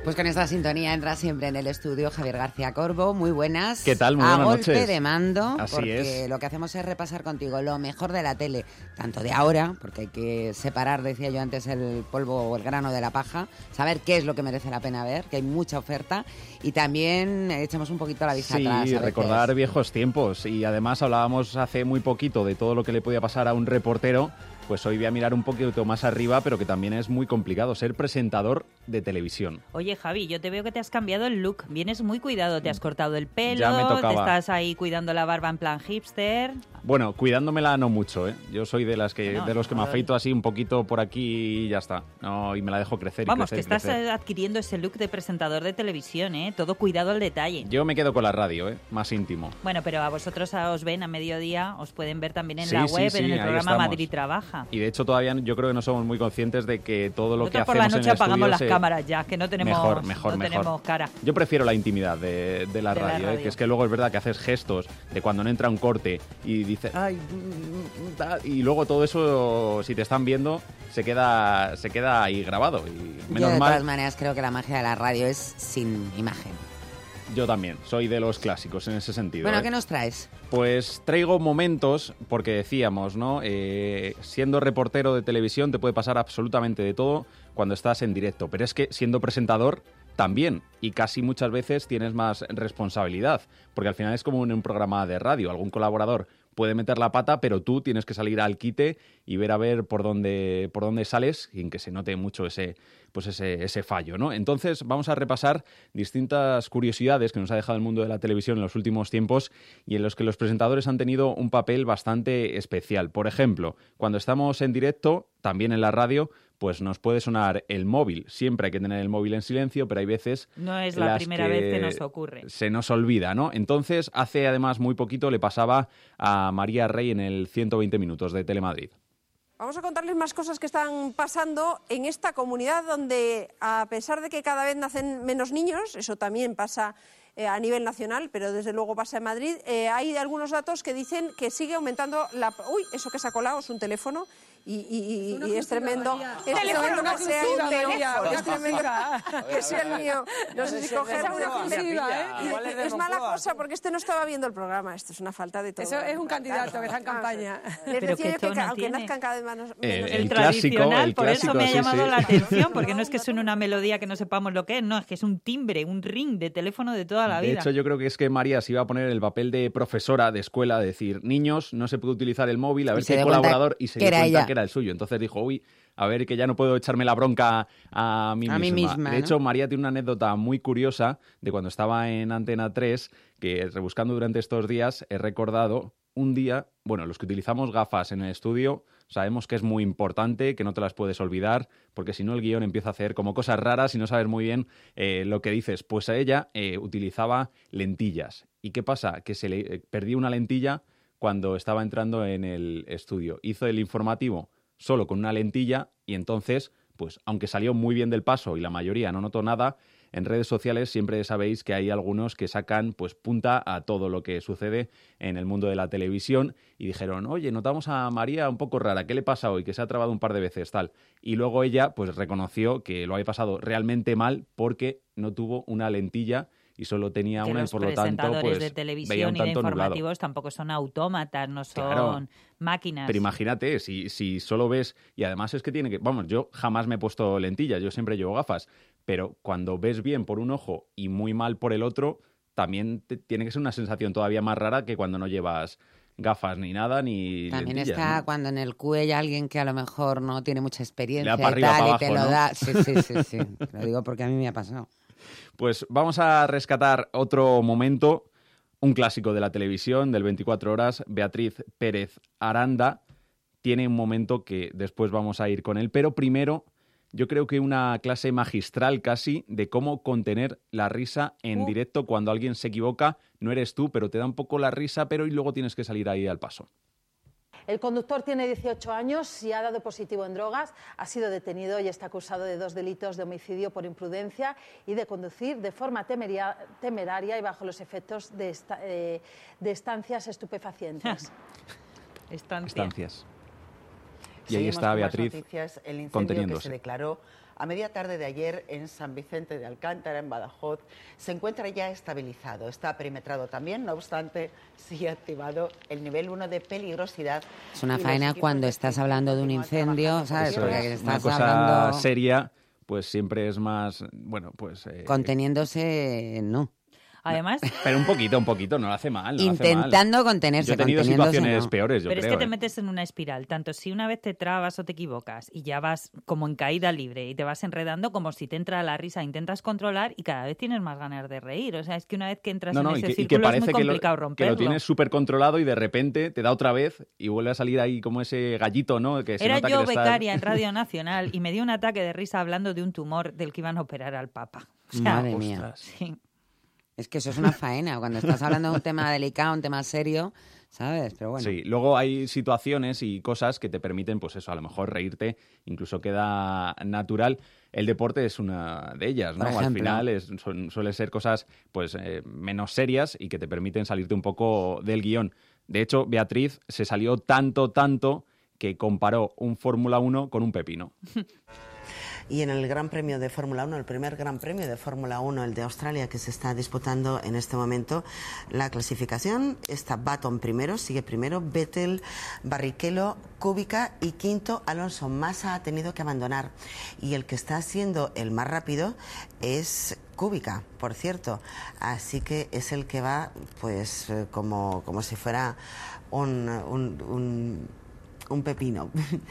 Pues con esta sintonía entra siempre en el estudio Javier García Corbo. Muy buenas. ¿Qué tal? Muy buenas noches. A golpe de mando, Así porque es. lo que hacemos es repasar contigo lo mejor de la tele, tanto de ahora, porque hay que separar, decía yo antes, el polvo o el grano de la paja, saber qué es lo que merece la pena ver, que hay mucha oferta, y también echamos un poquito la vista atrás. Sí, recordar viejos tiempos. Y además hablábamos hace muy poquito de todo lo que le podía pasar a un reportero. Pues hoy voy a mirar un poquito más arriba, pero que también es muy complicado ser presentador de televisión. Oye, Javi, yo te veo que te has cambiado el look. Vienes muy cuidado, te has cortado el pelo, Ya me tocaba. te estás ahí cuidando la barba en plan hipster. Bueno, cuidándomela no mucho, ¿eh? Yo soy de los que me afeito así un poquito por aquí y ya está. No, y me la dejo crecer. Vamos, crecer, que estás crecer. adquiriendo ese look de presentador de televisión, ¿eh? Todo cuidado al detalle. Yo me quedo con la radio, ¿eh? Más íntimo. Bueno, pero a vosotros os ven a mediodía, os pueden ver también en Sí, la sí, web, sí, en el ahí programa estamos. Madrid Trabaja. Y de hecho todavía yo creo que no somos muy conscientes de que todo lo que Nosotros hacemos por la noche en el apagamos estudio las cámaras ya, que no tenemos, mejor. tenemos cara. Yo prefiero la intimidad de la radio, que es que luego es verdad que haces gestos de cuando no entra un corte y dices, ay, y luego todo eso, si te están viendo, se queda ahí grabado. Y menos Yo de mal, todas maneras creo que la magia de la radio es sin imagen. yo también, soy de los clásicos en ese sentido. Bueno, ¿eh? ¿qué nos traes? Pues traigo momentos, porque decíamos, ¿no? Siendo reportero de televisión te puede pasar absolutamente de todo cuando estás en directo, pero es que siendo presentador también, y casi muchas veces tienes más responsabilidad, porque al final es como en un programa de radio, algún colaborador puede meter la pata, pero tú tienes que salir al quite y ver a ver por dónde sales sin que se note mucho ese fallo, ¿no? Entonces vamos a repasar distintas curiosidades que nos ha dejado el mundo de la televisión en los últimos tiempos y en los que los presentadores han tenido un papel bastante especial. Por ejemplo, cuando estamos en directo, también en la radio, pues nos puede sonar el móvil. Siempre hay que tener el móvil en silencio, pero hay veces... No es la primera vez que nos ocurre. Se nos olvida, ¿no? Entonces, hace además muy poquito le pasaba a María Rey en el 120 minutos de Telemadrid. Vamos a contarles más cosas que están pasando en esta comunidad donde, a pesar de que cada vez nacen menos niños, eso también pasa a nivel nacional, pero desde luego pasa en Madrid, hay algunos datos que dicen que sigue aumentando la... Uy, eso que se ha colado es un teléfono y es tremendo. Es tremendo que sea un teléfono, es tremendo que sea el mío. No sé si cogerlo. Es mala cosa porque este no estaba viendo el programa, esto es una falta de todo. Eso es un candidato que está en campaña. Les decía yo que aunque nazcan cada vez menos... El tradicional, por eso me ha llamado sí. la atención, porque no es que suene una melodía que no sepamos lo que es, no, es que es un timbre, un ring de teléfono de toda la vida. De hecho, yo creo que es que María se iba a poner el papel de profesora de escuela, decir, niños, no se puede utilizar el móvil, a ver si hay colaborador, y se dio cuenta que era el suyo. Entonces dijo, uy, a ver que ya no puedo echarme la bronca a mí misma. De hecho, María tiene una anécdota muy curiosa de cuando estaba en Antena 3, que rebuscando durante estos días he recordado un día, bueno, los que utilizamos gafas en el estudio sabemos que es muy importante, que no te las puedes olvidar, porque si no el guión empieza a hacer como cosas raras y no sabes muy bien lo que dices. Pues a ella utilizaba lentillas. ¿Y qué pasa? Que se le perdió una lentilla cuando estaba entrando en el estudio. Hizo el informativo solo con una lentilla y entonces, pues aunque salió muy bien del paso y la mayoría no notó nada, en redes sociales siempre sabéis que hay algunos que sacan pues punta a todo lo que sucede en el mundo de la televisión y dijeron, oye, notamos a María un poco rara, ¿qué le pasa hoy? Que se ha trabado un par de veces, tal. Y luego ella pues reconoció que lo había pasado realmente mal porque no tuvo una lentilla y solo tenía que una y por lo tanto pues de televisión veía un y de tanto informativos nublado. Tampoco son autómatas, no son máquinas. Pero imagínate, si solo ves, y además es que tiene que, vamos, yo jamás me he puesto lentillas, yo siempre llevo gafas, pero cuando ves bien por un ojo y muy mal por el otro, también tiene que ser una sensación todavía más rara que cuando no llevas gafas ni nada, ni también lentillas, está, ¿no? Cuando en el QE hay alguien que a lo mejor no tiene mucha experiencia Le da para arriba, y tal, para y te abajo, lo ¿no? da. Sí. Lo digo porque a mí me ha pasado. Pues vamos a rescatar otro momento, un clásico de la televisión, del 24 horas. Beatriz Pérez Aranda tiene un momento que después vamos a ir con él, pero primero yo creo que una clase magistral casi de cómo contener la risa en directo cuando alguien se equivoca. No eres tú, pero te da un poco la risa, pero y luego tienes que salir ahí al paso. El conductor tiene 18 años y ha dado positivo en drogas, ha sido detenido y está acusado de 2 delitos de homicidio por imprudencia y de conducir de forma temeraria y bajo los efectos de estancias estupefacientes. Estancias. y ahí está Beatriz noticias, el incendio conteniéndose. Que se declaró a media tarde de ayer en San Vicente de Alcántara, en Badajoz, se encuentra ya estabilizado. Está perimetrado también, no obstante, sigue activado el nivel 1 de peligrosidad. Es una faena cuando estás hablando de un incendio, ¿sabes? Porque estás una cosa hablando... seria, pues siempre es más, bueno, pues... Conteniéndose, no. Además... Pero un poquito, no lo hace mal. Intentando contenerse. Yo he tenido situaciones no. peores, yo creo. Pero es que te ¿eh? metes en una espiral. Tanto si una vez te trabas o te equivocas y ya vas como en caída libre y te vas enredando, como si te entra la risa, intentas controlar y cada vez tienes más ganas de reír. O sea, es que una vez que entras en ese círculo es muy complicado romperlo. Que lo tienes súper controlado y de repente te da otra vez y vuelve a salir ahí como ese gallito, ¿no? Que se Era nota yo que becaria en Radio Nacional y me dio un ataque de risa hablando de un tumor del que iban a operar al Papa. O sea, madre mía. Sí. Es que eso es una faena, cuando estás hablando de un tema delicado, un tema serio, ¿sabes? Pero bueno. Sí, luego hay situaciones y cosas que te permiten, pues eso, a lo mejor reírte, incluso queda natural. El deporte es una de ellas, ¿no? Al final suele ser cosas pues menos serias y que te permiten salirte un poco del guión. De hecho, Beatriz se salió tanto que comparó un Fórmula 1 con un pepino. Y en el Gran Premio de Fórmula 1, el primer Gran Premio de Fórmula 1, el de Australia, que se está disputando en este momento, la clasificación está Button primero, sigue primero, Vettel, Barrichello, Kubica y quinto Alonso. Massa ha tenido que abandonar. Y el que está siendo el más rápido es Kubica, por cierto. Así que es el que va, pues, como si fuera un pepino.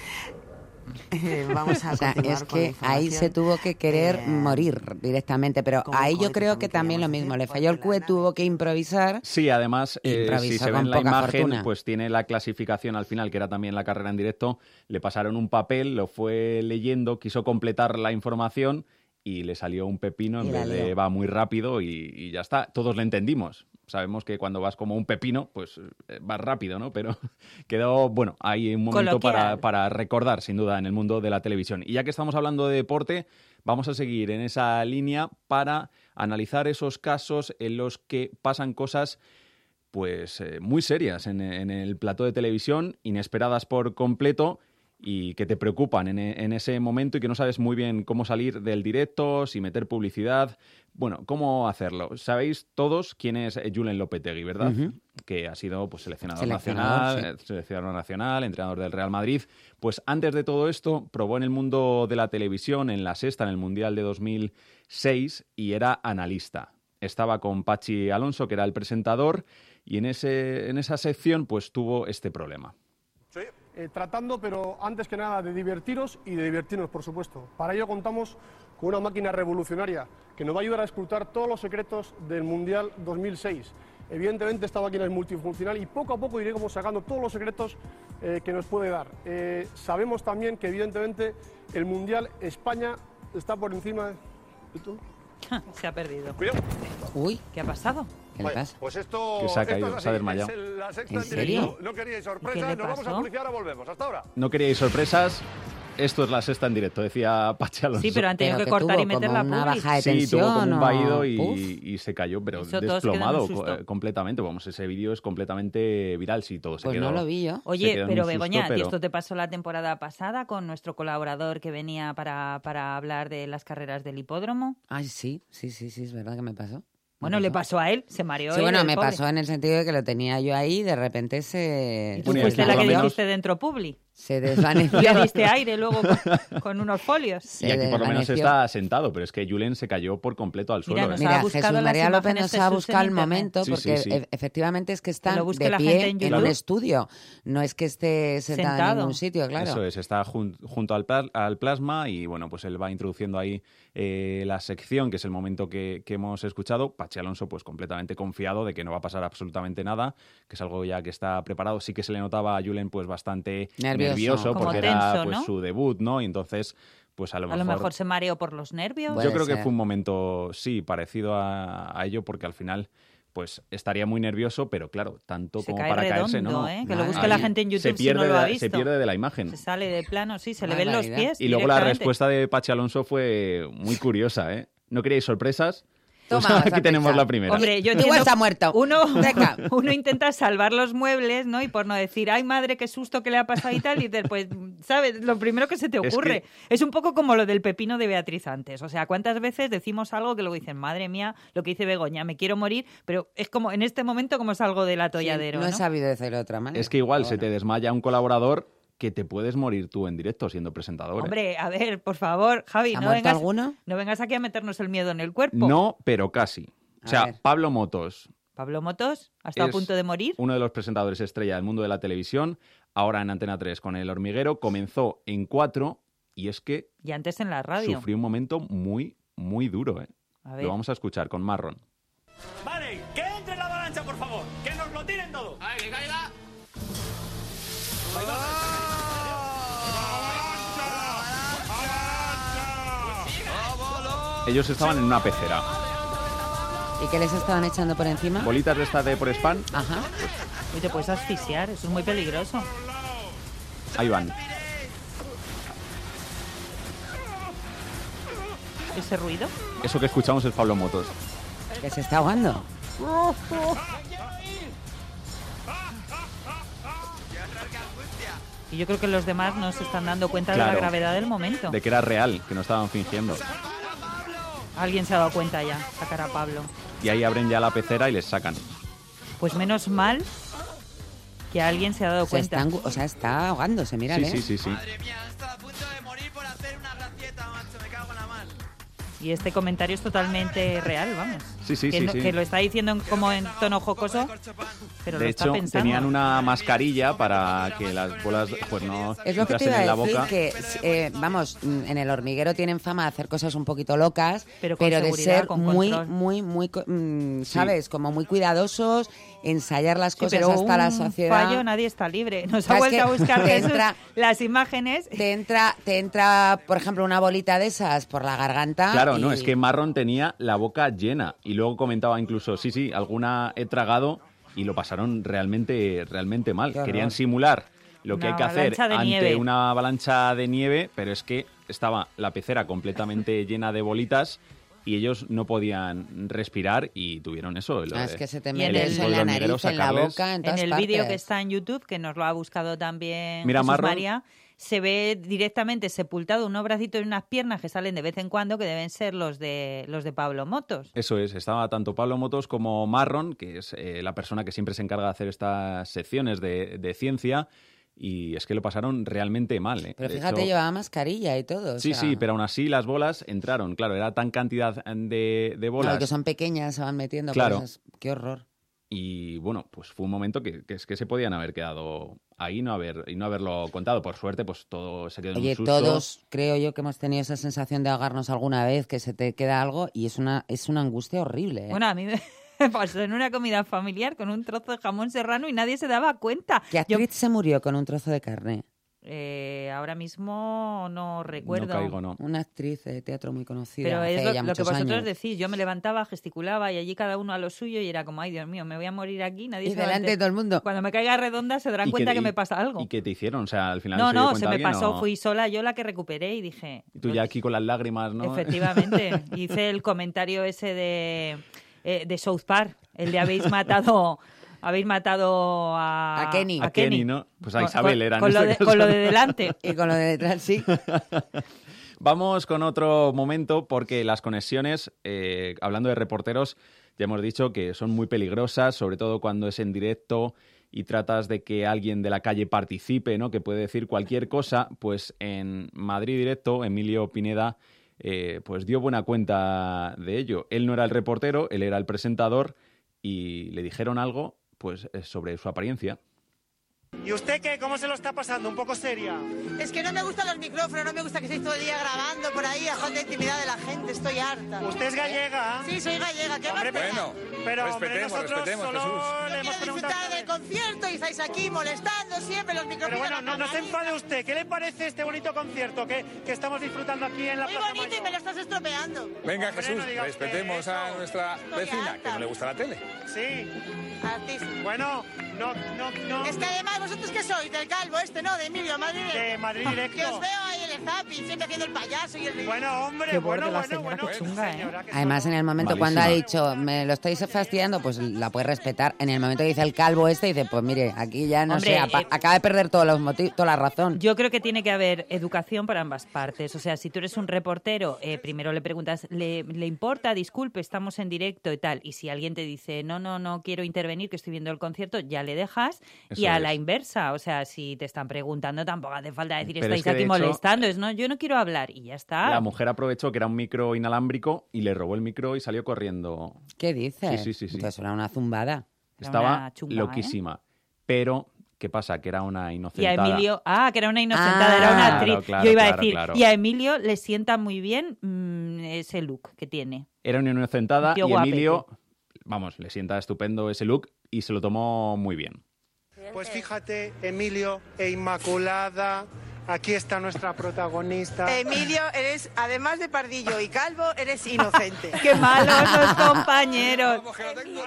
Vamos a continuar es que ahí se tuvo que querer morir directamente, pero ahí yo creo que también lo mismo, le falló el cue, tuvo que improvisar. Sí, además, si se ve en la imagen, fortuna. pues tiene la clasificación al final, que era también la carrera en directo, le pasaron un papel, lo fue leyendo, quiso completar la información y le salió un pepino en vez de va muy rápido y ya está. Todos le entendimos. Sabemos que cuando vas como un pepino, pues vas rápido, ¿no? Pero quedó, bueno, hay un momento para recordar, sin duda, en el mundo de la televisión. Y ya que estamos hablando de deporte, vamos a seguir en esa línea para analizar esos casos en los que pasan cosas pues muy serias en el plató de televisión, inesperadas por completo, y que te preocupan en ese momento y que no sabes muy bien cómo salir del directo, si meter publicidad. Bueno, ¿cómo hacerlo? Sabéis todos quién es Julen Lopetegui, ¿verdad? Uh-huh. Que ha sido pues, seleccionador nacional, entrenador del Real Madrid. Pues antes de todo esto, probó en el mundo de la televisión, en La Sexta, en el Mundial de 2006, y era analista. Estaba con Pachi Alonso, que era el presentador, y en esa sección pues tuvo este problema. Sí. Tratando, pero antes que nada, de divertiros y de divertirnos, por supuesto. Para ello contamos con una máquina revolucionaria que nos va a ayudar a escrutar todos los secretos del Mundial 2006. Evidentemente esta máquina es multifuncional y poco a poco iremos sacando todos los secretos que nos puede dar. Sabemos también que evidentemente el Mundial España está por encima de todo. Se ha perdido. Cuidado. Uy, ¿qué ha pasado? ¿Qué le pasa? Pues esto, que se ha caído, se ha desmayado. La Sexta ¿En serio? No queríais sorpresa, nos vamos a publicidad, ahora volvemos. Hasta ahora. No queríais sorpresas. Esto es La Sexta en directo, decía Pachi Alonso. Sí, pero han tenido que cortar y meter la una baja de tensión. Sí, tuvo como un vaído y se cayó, pero eso desplomado completamente. Vamos, ese vídeo es completamente viral, sí, todo se quedó. Pues no lo vi yo. Oye, pero Begoña, ¿y esto te pasó la temporada pasada con nuestro colaborador que venía para hablar de las carreras del hipódromo? Ay, sí, es verdad que me pasó. Bueno, le pasó a él, se mareó. Sí, bueno, me pasó en el sentido de que lo tenía yo ahí y de repente se... ¿Y tú fuiste la que dijiste dentro Publi? Se desvaneció. Le diste aire luego con unos folios. Y aquí por lo menos está sentado, pero es que Julen se cayó por completo al suelo. Mira, Jesús María López nos ha buscado el momento, porque efectivamente es que están de pie en un estudio. No es que esté sentado en ningún sitio, claro. Eso es, está junto al plasma y bueno, pues él va introduciendo ahí la sección, que es el momento que hemos escuchado. Pachi Alonso pues completamente confiado de que no va a pasar absolutamente nada, que es algo ya que está preparado. Sí que se le notaba a Julen pues bastante nervioso porque tenso, era pues, ¿no? su debut, ¿no? Y entonces, pues a lo mejor se mareó por los nervios. Yo creo que fue un momento, sí, parecido a ello, porque al final pues estaría muy nervioso, pero claro, tanto como para redondo, caerse, ¿no? Que lo busque la gente en YouTube si no lo ha visto. Se pierde de la imagen. Se sale de plano, sí, se le ven los pies. Y luego la respuesta de Pachi Alonso fue muy curiosa, ¿eh? ¿No queríais sorpresas? Toma, aquí tenemos la primera. Hombre, yo igual se ha muerto. Uno intenta salvar los muebles, ¿no? Y por no decir, ay madre, qué susto que le ha pasado y tal, y dices, pues, ¿sabes? Lo primero que se te ocurre. Es un poco como lo del pepino de Beatriz antes. O sea, ¿cuántas veces decimos algo que luego dicen, madre mía, lo que dice Begoña, me quiero morir, pero es como en este momento como salgo del atolladero, no he sabido decirlo de otra manera. Es que igual se te desmaya un colaborador que te puedes morir tú en directo siendo presentador. Hombre, a ver, por favor, Javi, ¿ha muerto alguno? No vengas aquí a meternos el miedo en el cuerpo. No, pero casi. O sea, Pablo Motos. ¿Pablo Motos ha estado a punto de morir? Uno de los presentadores estrella del mundo de la televisión, ahora en Antena 3 con El Hormiguero, comenzó en 4 y es que... Y antes en la radio. Sufrió un momento muy, muy duro, ¿eh? Lo vamos a escuchar con Marron. Vale, que entre la avalancha, por favor. Que nos lo tiren todo. A ver, que caiga. Ellos estaban en una pecera. ¿Y qué les estaban echando por encima? Bolitas de estas de por spam. Ajá. Y te puedes asfixiar, eso es muy peligroso. Ahí van. ¿Ese ruido? Eso que escuchamos es Pablo Motos. Que se está ahogando. Y yo creo que los demás no se están dando cuenta de la gravedad del momento. De que era real, que no estaban fingiendo. Alguien se ha dado cuenta ya, sacar a Pablo. Y ahí abren ya la pecera y les sacan. Pues menos mal que alguien se ha dado cuenta. Está ahogándose, mírale. Sí. Madre mía, está a punto de morir por hacer una gracieta, macho, me cago en la mar. Y este comentario es totalmente real, vamos. Sí. Que lo está diciendo como en tono jocoso, pero de lo está hecho, pensando. tenían una mascarilla para que las bolas pues no es lo que te iba en la a decir, boca. Que, vamos, en El Hormiguero tienen fama de hacer cosas un poquito locas, pero de ser muy, ¿sabes? Como muy cuidadosos, ensayar las cosas pero hasta la sociedad. Fallo, nadie está libre. Nos ha vuelto a buscar las imágenes. Te entra, por ejemplo, una bolita de esas por la garganta. Claro, no, es que Marron tenía la boca llena y luego comentaba incluso, sí, alguna he tragado y lo pasaron realmente mal. Querían simular lo que hay que hacer ante una avalancha de nieve, pero es que estaba la pecera completamente llena de bolitas y ellos no podían respirar y tuvieron eso. Es que se te mete en la nariz, en la boca, en todas el partes. vídeo que está en YouTube, que nos lo ha buscado también Mira, Jesús María, se ve directamente sepultado unos bracitos y unas piernas que salen de vez en cuando, que deben ser los de Pablo Motos. Eso es, estaba tanto Pablo Motos como Marron, que es la persona que siempre se encarga de hacer estas secciones de ciencia, y es que lo pasaron realmente mal. Pero fíjate, llevaba mascarilla y todo. Sí, pero aún así las bolas entraron. Claro, era tan cantidad de bolas. Claro, que son pequeñas, se van metiendo. Claro. Cosas. Qué horror. Y bueno, pues fue un momento que es que se podían haber quedado ahí y no haberlo contado. Por suerte, pues todo se quedó en un susto. Todos creo yo que hemos tenido esa sensación de ahogarnos alguna vez, que se te queda algo y es una angustia horrible. Bueno, a mí me pasó en una comida familiar con un trozo de jamón serrano y nadie se daba cuenta. ¿Qué actriz se murió con un trozo de carne? Ahora mismo no recuerdo. No caigo, no. Una actriz de teatro muy conocida. Pero es lo que vosotros años. Decís. Yo me levantaba, gesticulaba y allí cada uno a lo suyo y era como, ay Dios mío, me voy a morir aquí. Nadie y delante de todo el mundo. Cuando me caiga redonda se darán cuenta que me pasa algo. ¿Y qué te hicieron? O sea, al final no, se me pasó. Fui sola yo la que recuperé y dije... Y tú ya aquí con las lágrimas, ¿no? Efectivamente. Hice el comentario ese de South Park, el de habéis matado a Kenny. A Kenny, ¿no? Pues a Isabel era. Con lo de delante. Y con lo de detrás, sí. Vamos con otro momento porque las conexiones, hablando de reporteros, ya hemos dicho que son muy peligrosas, sobre todo cuando es en directo y tratas de que alguien de la calle participe, ¿no? Que puede decir cualquier cosa. Pues en Madrid Directo, Emilio Pineda pues dio buena cuenta de ello. Él no era el reportero, él era el presentador y le dijeron algo pues sobre su apariencia. ¿Y usted qué? ¿Cómo se lo está pasando? ¿Un poco seria? Es que no me gustan los micrófonos, no me gusta que estéis todo el día grabando por ahí a falta de intimidad de la gente, estoy harta. ¿Usted es gallega? Sí, soy gallega, ¿qué hombre, bueno, pero nosotros solo le hemos preguntado... disfrutar del concierto y estáis aquí molestando siempre los micrófonos. Pero bueno, no se enfade usted, ¿qué le parece este bonito concierto que estamos disfrutando aquí en la Plaza Muy bonito Mayor? Y me lo estás estropeando. Venga, Jesús, respetemos a nuestra vecina, que no le gusta la tele. Sí. Artísimo. Bueno, no. Es que además, ¿vosotros qué sois? Del calvo este, ¿no? De Emilio, Madrid Directo. De Madrid Directo. Que os veo ahí en de zapping, siempre haciendo el payaso y el... Bueno, hombre, Qué bueno, chunga, señora, Además, en el momento cuando ha dicho, me lo estáis fastidiando, pues la puedes respetar. En el momento que dice el calvo dice, pues mire, aquí ya no sé, acaba de perder todos los motivos, toda la razón. Yo creo que tiene que haber educación para ambas partes. O sea, si tú eres un reportero, primero le preguntas, ¿le importa? Disculpe, estamos en directo y tal. Y si alguien te dice, no quiero intervenir, que estoy viendo el concierto, ya le dejas. Eso y a la inversa, o sea, si te están preguntando, tampoco hace falta decir, pero estáis aquí molestando. Es, no, yo no quiero hablar y ya está. La mujer aprovechó que era un micro inalámbrico y le robó el micro y salió corriendo. ¿Qué dices? Sí. Entonces era una zumbada. Estaba loquísima. Pero, ¿qué pasa? Que era una inocentada. Y a Emilio... que era una inocentada, era una actriz. Claro, yo iba a decir, claro. Y a Emilio le sienta muy bien ese look que tiene. Era una inocentada y guapete. Emilio, le sienta estupendo ese look y se lo tomó muy bien. Pues fíjate, Emilio e Inmaculada, aquí está nuestra protagonista. Emilio, eres, además de pardillo y calvo, eres inocente. ¡Qué malos los compañeros! Vamos, que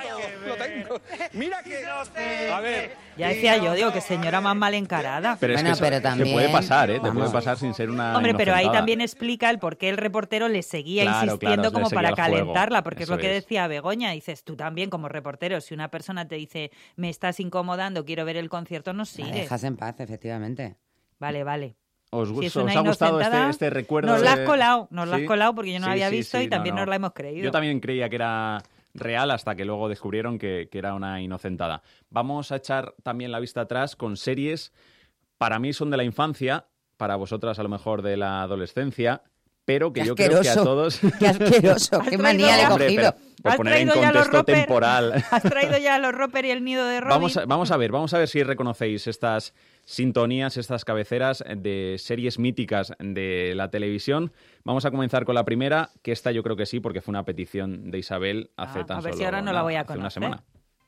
lo tengo. Mira que... A ver... Ya decía yo, digo, que señora más mal encarada. Pero bueno, es que pero también... te puede pasar, ¿eh? Te puede pasar sin ser una Hombre, pero ahí inocentada. también explica el por qué el reportero le seguía insistiendo claro, como le seguía para el juego. calentarla, porque Eso es lo que es. decía Begoña. Dices, tú también como reportero, si una persona te dice, me estás incomodando, quiero ver el concierto, no La sigues. dejas en paz, efectivamente. Vale. ¿Os Si es ha una gustado inocentada, este recuerdo? Nos la has de- colado, la has ¿Sí? colado porque yo no la había visto y no, también no. nos la hemos creído. Yo también creía que era real hasta que luego descubrieron que era una inocentada. Vamos a echar también la vista atrás con series, para mí son de la infancia, para vosotras a lo mejor de la adolescencia, pero que yo creo que a todos... ¡Qué asqueroso! ¡Qué manía le he Hombre, cogido! por poner en contexto temporal. ¿Has traído ya a los Roper y el nido de Robin? Vamos a ver si reconocéis estas sintonías, estas cabeceras de series míticas de la televisión. Vamos a comenzar con la primera, que esta yo creo que sí, porque fue una petición de Isabel hace tan a ver solo si ahora no la voy a hace una conocer. semana.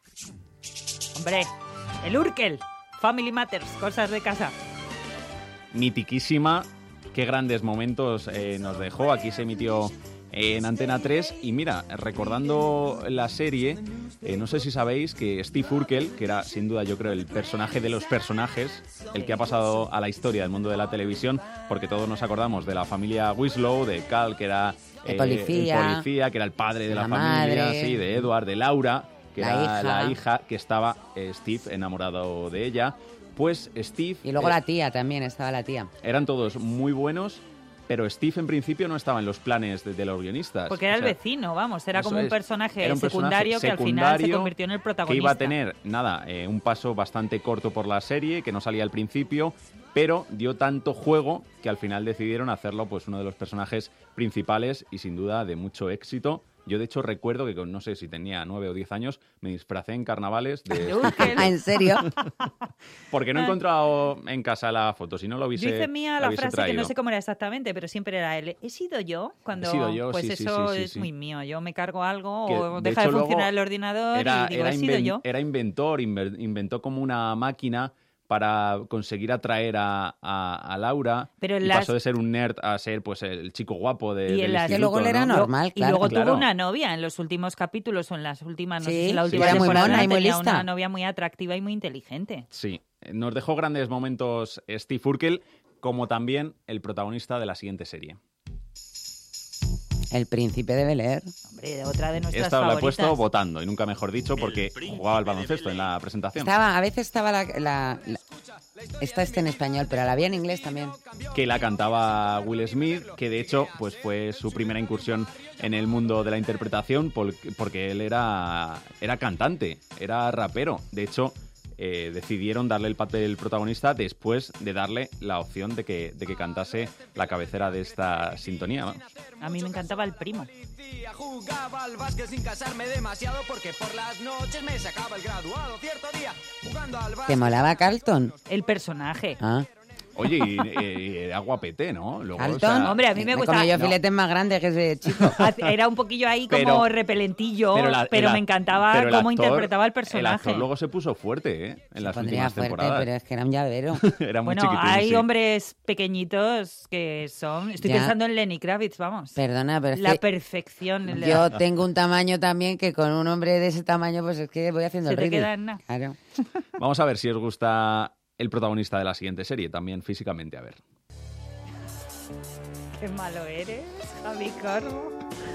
Hombre, el Urkel, Family Matters, cosas de casa. Mitiquísima, qué grandes momentos nos dejó. Aquí se emitió en Antena 3 y mira, recordando la serie, no sé si sabéis que Steve Urkel, que era sin duda yo creo el personaje de los personajes, el que ha pasado a la historia del mundo de la televisión, porque todos nos acordamos de la familia Winslow, de Cal, que era el policía, que era el padre de la familia, familia, sí, de Edward, de Laura, que la era hija. la hija, que estaba Steve enamorado de ella. Pues Steve... Y luego la tía también, estaba la tía. Eran todos muy buenos, pero Steve en principio no estaba en los planes de los guionistas. Porque era el vecino, vamos, era como un personaje era un secundario que al final se convirtió en el protagonista. Que iba a tener, un paso bastante corto por la serie, que no salía al principio, pero dio tanto juego que al final decidieron hacerlo pues uno de los personajes principales y sin duda de mucho éxito. Yo, de hecho, recuerdo que, no sé si tenía 9 o 10 años, me disfracé en carnavales de... ¿En serio? Porque no he encontrado en casa la foto, si no lo hubiese Yo hice mía la frase traído. que no sé cómo era exactamente, pero siempre era él. ¿He sido yo? Cuando, He sido yo, pues sí, eso sí, es sí. muy mío. Yo me cargo algo Que, o de deja hecho, de funcionar luego el ordenador y digo, he sido yo. Era inventor, inventó como una máquina para conseguir atraer a Laura, pero y pasó de ser un nerd a ser pues el chico guapo del instituto. Que luego le era normal, claro. Y luego tuvo una novia en los últimos capítulos o en las últimas, no sé si en la última era temporada muy mona y muy tenía lista. una novia muy atractiva y muy inteligente. Sí, nos dejó grandes momentos Steve Urkel, como también el protagonista de la siguiente serie. El Príncipe de Bel-Air. Hombre, otra de nuestras Esta favoritas. la he puesto votando, y nunca mejor dicho, porque jugaba al baloncesto en la presentación. A veces estaba esta está en español, pero la había en inglés también. Que la cantaba Will Smith, que de hecho pues fue su primera incursión en el mundo de la interpretación, porque él era cantante, era rapero. De hecho, decidieron darle el papel protagonista después de darle la opción de que cantase la cabecera de esta sintonía. Vamos. A mí me encantaba el primo. Jugaba al básquet sin casarme demasiado porque por las noches me sacaba el graduado. Cierto día, jugando al básquet... ¿Te molaba Carlton? El personaje. Ah. Oye, y era guapete, ¿no? Luego, Carlton, hombre, a mí me gustaba. Como yo filetes más grandes que ese chico. Era un poquillo ahí como repelentillo, pero me encantaba cómo interpretaba el personaje. El actor luego se puso fuerte, en las últimas temporadas. Pero es que era un llavero. Era muy bueno, chiquitín, hay sí. hombres pequeñitos que son... Estoy pensando en Lenny Kravitz, vamos. Perdona, pero es la que perfección. Yo tengo un tamaño también que con un hombre de ese tamaño, pues es que voy haciendo el ritmo. Se te queda en nada. Claro. Vamos a ver si os gusta el protagonista de la siguiente serie, también físicamente, a ver. Qué malo eres, Javi Corvo.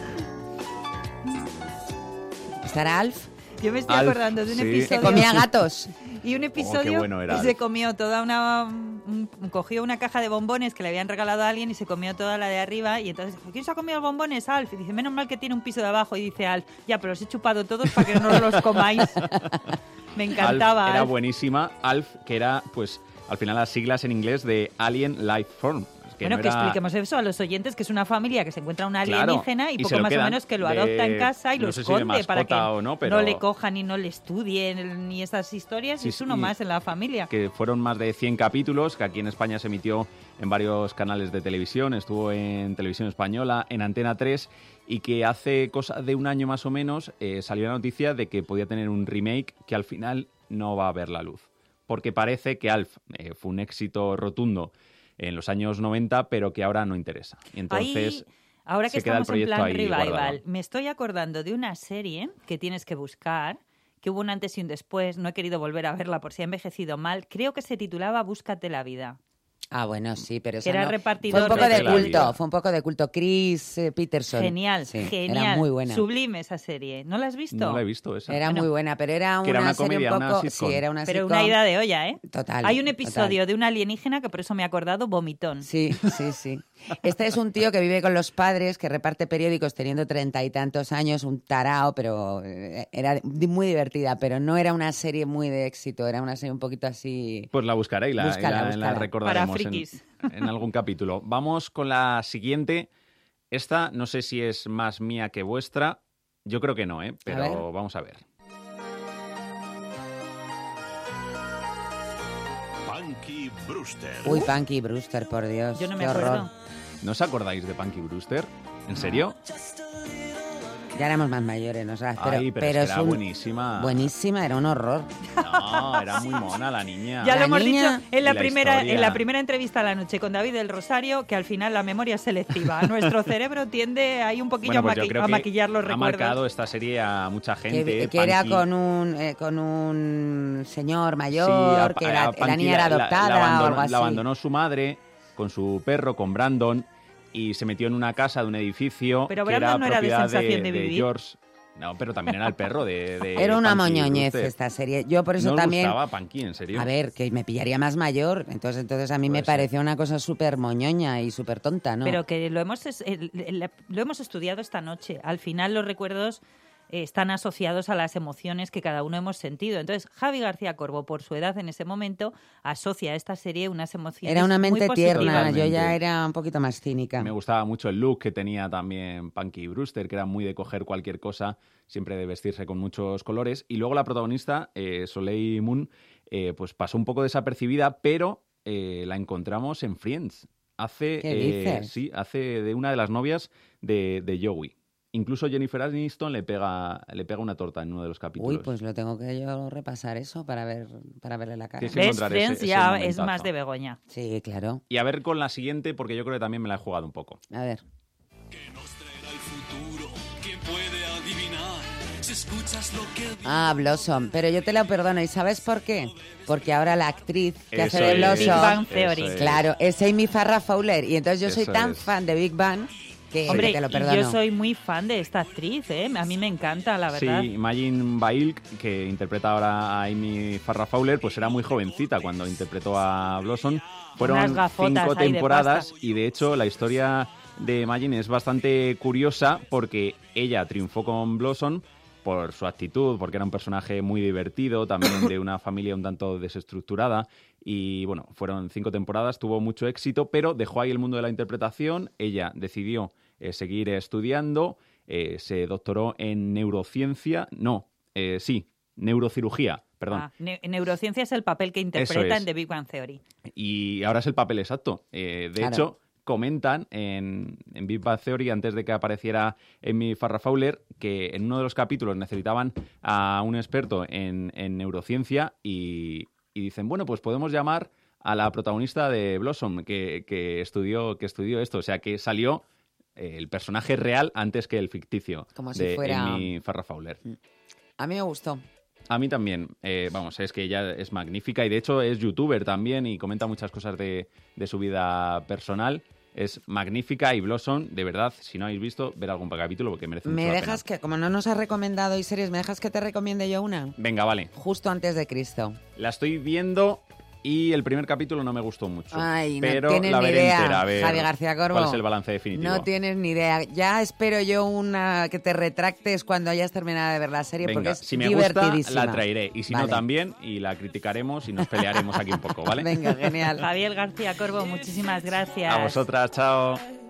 ¿Estará Alf? Yo me estoy acordando de un episodio... Que comía gatos. Y un episodio que se comió toda una... cogió una caja de bombones que le habían regalado a alguien y se comió toda la de arriba. Y entonces dijo, ¿quién se ha comido los bombones, Alf? Y dice, menos mal que tiene un piso de abajo. Y dice Alf, ya, pero los he chupado todos para que no los comáis. Me encantaba. Alf era buenísima. Alf, que era, pues, al final las siglas en inglés de Alien Life Form. Que expliquemos eso a los oyentes, que es y que se encuentra una alienígena y poco más o menos que lo adopta en casa y lo esconde para que no le cojan y no le estudien ni esas historias, y es uno más en la familia. Que fueron más de 100 capítulos, que aquí en España se emitió en varios canales de televisión, estuvo en Televisión Española, en Antena 3, y que hace cosa de un año más o menos salió la noticia de que podía tener un remake que al final no va a ver la luz. Porque parece que Alf fue un éxito rotundo en los años 90, pero que ahora no interesa. Y entonces, ahora que estamos en plan revival, guardado. Me estoy acordando de una serie que tienes que buscar, que hubo un antes y un después, no he querido volver a verla por si ha envejecido mal, creo que se titulaba Búscate la vida. Ah, bueno, sí, pero eso era repartidor. Fue un poco de culto. Chris Peterson. Genial, sí, genial. Era muy buena. Sublime esa serie. ¿No la has visto? No la he visto esa. Era muy buena, pero era una serie comedia, un poco... una sitcom. Sí, era una pero sitcom. Una ida de olla, ¿eh? Total. Hay un episodio de un alienígena que por eso me he acordado, vomitón. Sí. Este es un tío que vive con los padres, que reparte periódicos teniendo 30 y tantos años, un tarao, pero era muy divertida, pero no era una serie muy de éxito, era una serie un poquito así... Pues la buscaré y la recordaremos para frikis. en algún capítulo. Vamos con la siguiente. Esta no sé si es más mía que vuestra. Yo creo que no, pero vamos a ver. Punky Brewster. Uy, Punky Brewster, por Dios. Yo no me qué acuerdo. horror. ¿No os acordáis de Punky Brewster? ¿En serio? Ya éramos más mayores, ¿no? Pero era buenísima. Buenísima, era un horror. No, era muy mona la niña. Ya lo hemos dicho en la primera entrevista a la noche con David del Rosario, que al final la memoria es selectiva. Nuestro cerebro tiende ahí un poquillo a maquillar los recuerdos. Ha marcado esta serie a mucha gente. Que era con un señor mayor, que la niña era adoptada o algo así. La abandonó su madre con su perro, con Brandon, y se metió en una casa de un edificio pero que Brandon era no era de sensación de vivir. George. No, pero también era el perro de Era una Punky moñoñez Brewster. esta serie. Yo por eso ¿No también... gustaba Punky, en serio? A ver, que me pillaría más mayor. Entonces a mí me pareció una cosa súper moñoña y súper tonta, ¿no? Pero que lo hemos estudiado esta noche. Al final los recuerdos están asociados a las emociones que cada uno hemos sentido. Entonces, Javi García Corbo, por su edad en ese momento, asocia a esta serie unas emociones era una mente muy tierna, yo ya era un poquito más cínica. Me gustaba mucho el look que tenía también Punky Brewster, que era muy de coger cualquier cosa, siempre de vestirse con muchos colores. Y luego la protagonista, Soleil Moon, pues pasó un poco desapercibida, pero la encontramos en Friends. ¿Qué dices? Sí, hace de una de las novias de Joey. Incluso Jennifer Aniston le pega una torta en uno de los capítulos. Uy, pues lo tengo que yo repasar eso para verle la cara. ¿Ves? Friends ya es más de Begoña. Sí, claro. Y a ver con la siguiente, porque yo creo que también me la he jugado un poco. A ver. ¿Qué nos traerá el futuro? ¿Quién puede adivinar? Si escuchas lo que... Ah, Blossom. Pero yo te lo perdono. ¿Y sabes por qué? Porque ahora la actriz que hace de Big Blossom... Bang Theory. Claro, es Amy Farrah Fowler. Y entonces yo soy tan fan de Big Bang... Hombre, te lo perdono. yo soy muy fan de esta actriz, A mí me encanta, la verdad. Sí, Imagine Bail, que interpreta ahora a Amy Farrah Fowler, pues era muy jovencita cuando interpretó a Blossom. Fueron 5 temporadas y de hecho la historia de Imagine es bastante curiosa porque ella triunfó con Blossom por su actitud, porque era un personaje muy divertido, también de una familia un tanto desestructurada. Y bueno, fueron 5 temporadas, tuvo mucho éxito, pero dejó ahí el mundo de la interpretación. Ella decidió seguir estudiando, se doctoró en neurocirugía, perdón. Neurociencia es el papel que interpreta en The Big Bang Theory. Y ahora es el papel exacto. De hecho, comentan en Big Bang Theory, antes de que apareciera Amy Farrah Fowler, que en uno de los capítulos necesitaban a un experto en neurociencia y dicen, bueno, pues podemos llamar a la protagonista de Blossom, que estudió esto. O sea, que salió el personaje real antes que el ficticio. Como si de fuera Amy Farrah Fowler. A mí me gustó. A mí también. Es que ella es magnífica y de hecho es youtuber también y comenta muchas cosas de su vida personal. es magnífica y Blossom, de verdad, si no habéis visto, ver algún capítulo porque merece mucho la pena. Me dejas que, como no nos has recomendado hoy series, ¿me dejas que te recomiende yo una? Venga, vale. Justo antes de Cristo. La estoy viendo y el primer capítulo no me gustó mucho. Ay, no pero tienes la ni veré idea, entera, a ver Javi García Corbo. ¿Cuál es el balance definitivo? No tienes ni idea. Ya espero yo una que te retractes cuando hayas terminado de ver la serie. Venga, porque es si me divertidísima. gusta, la traeré. Y si no, también, y la criticaremos y nos pelearemos aquí un poco, ¿vale? Venga, genial. Javier García Corbo, muchísimas gracias. A vosotras, chao.